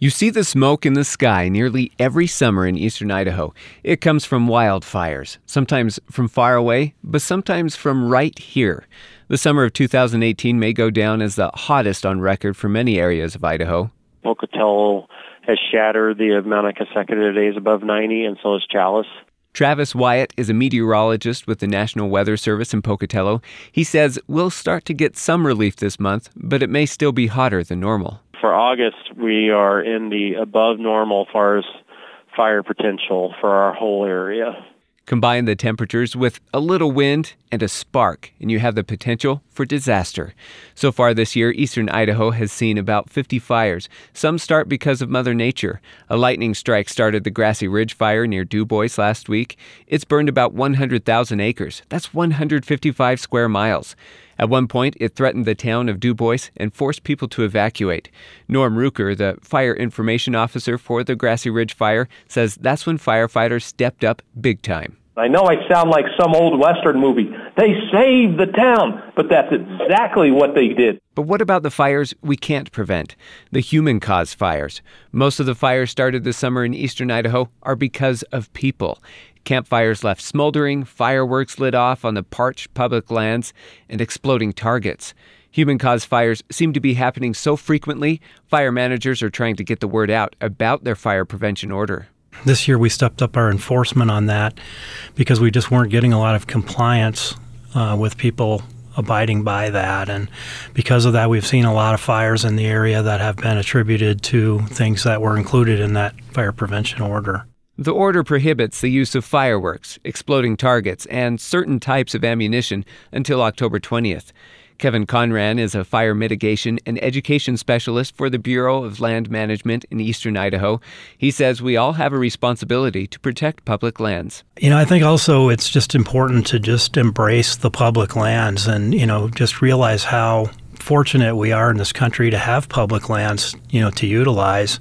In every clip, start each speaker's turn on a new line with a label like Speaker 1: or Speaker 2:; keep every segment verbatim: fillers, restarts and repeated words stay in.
Speaker 1: You see the smoke in the sky nearly every summer in eastern Idaho. It comes from wildfires, sometimes from far away, but sometimes from right here. The summer of two thousand eighteen may go down as the hottest on record for many areas of Idaho.
Speaker 2: Pocatello has shattered the amount of consecutive days above ninety, and so has Challis.
Speaker 1: Travis Wyatt is a meteorologist with the National Weather Service in Pocatello. He says we'll start to get some relief this month, but it may still be hotter than normal.
Speaker 2: For August, we are in the above normal as far as fire potential for our whole area.
Speaker 1: Combine the temperatures with a little wind and a spark, and you have the potential for disaster. So far this year, eastern Idaho has seen about fifty fires. Some start because of Mother Nature. A lightning strike started the Grassy Ridge fire near Dubois last week. It's burned about one hundred thousand acres. That's one hundred fifty-five square miles. At one point, it threatened the town of Dubois and forced people to evacuate. Norm Ruker, the fire information officer for the Grassy Ridge fire, says that's when firefighters stepped up big time.
Speaker 3: I know I sound like some old Western movie. They saved the town, but that's exactly what they did.
Speaker 1: But what about the fires we can't prevent? The human-caused fires. Most of the fires started this summer in eastern Idaho are because of people. Campfires left smoldering, fireworks lit off on the parched public lands, and exploding targets. Human-caused fires seem to be happening so frequently, fire managers are trying to get the word out about their fire prevention order.
Speaker 4: This year we stepped up our enforcement on that because we just weren't getting a lot of compliance uh, with people abiding by that. And because of that, we've seen a lot of fires in the area that have been attributed to things that were included in that fire prevention order.
Speaker 1: The order prohibits the use of fireworks, exploding targets, and certain types of ammunition until October twentieth. Kevin Conran is a fire mitigation and education specialist for the Bureau of Land Management in eastern Idaho. He says we all have a responsibility to protect public lands.
Speaker 4: You know, I think also it's just important to just embrace the public lands and, you know, just realize how fortunate we are in this country to have public lands, you know, to utilize.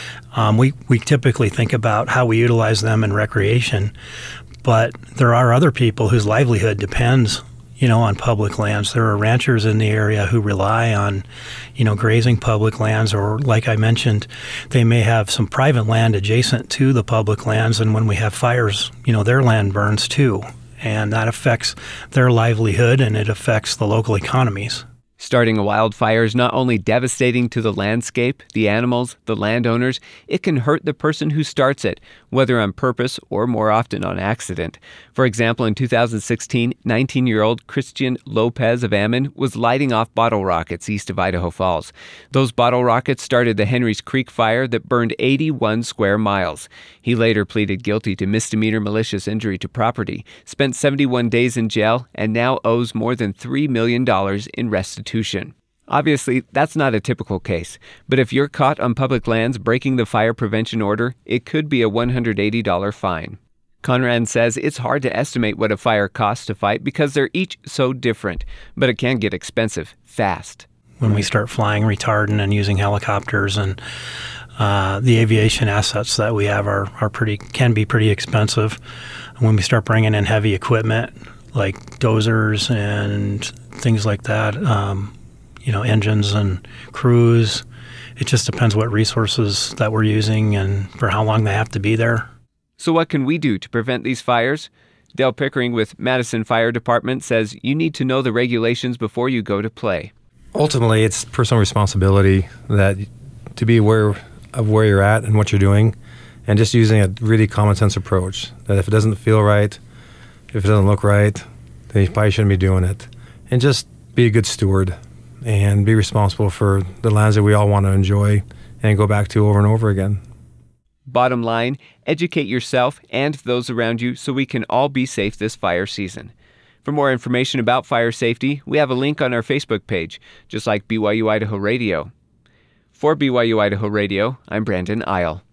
Speaker 4: Um, we, we typically think about how we utilize them in recreation, but there are other people whose livelihood depends you know, on public lands. There are ranchers in the area who rely on, you know, grazing public lands, or like I mentioned, they may have some private land adjacent to the public lands, and when we have fires, you know, their land burns too, and that affects their livelihood and it affects the local economies.
Speaker 1: Starting a wildfire is not only devastating to the landscape, the animals, the landowners, it can hurt the person who starts it, whether on purpose or more often on accident. For example, in two thousand sixteen, nineteen-year-old Christian Lopez of Ammon was lighting off bottle rockets east of Idaho Falls. Those bottle rockets started the Henry's Creek fire that burned eighty-one square miles. He later pleaded guilty to misdemeanor malicious injury to property, spent seventy-one days in jail, and now owes more than three million dollars in restitution. Obviously, that's not a typical case, but if you're caught on public lands breaking the fire prevention order, it could be a one hundred eighty dollars fine. Conran says it's hard to estimate what a fire costs to fight because they're each so different, but it can get expensive fast.
Speaker 4: When we start flying retardant and using helicopters, and uh, the aviation assets that we have are, are pretty can be pretty expensive. And when we start bringing in heavy equipment like dozers and things like that, um, you know, engines and crews. It just depends what resources that we're using and for how long they have to be there.
Speaker 1: So what can we do to prevent these fires? Dale Pickering with Madison Fire Department says you need to know the regulations before you go to play.
Speaker 5: Ultimately, it's personal responsibility that to be aware of where you're at and what you're doing, and just using a really common sense approach that if it doesn't feel right, if it doesn't look right, then you probably shouldn't be doing it. And just be a good steward and be responsible for the lands that we all want to enjoy and go back to over and over again.
Speaker 1: Bottom line, educate yourself and those around you so we can all be safe this fire season. For more information about fire safety, we have a link on our Facebook page, just like B Y U Idaho Radio. For B Y U Idaho Radio, I'm Brandon Isle.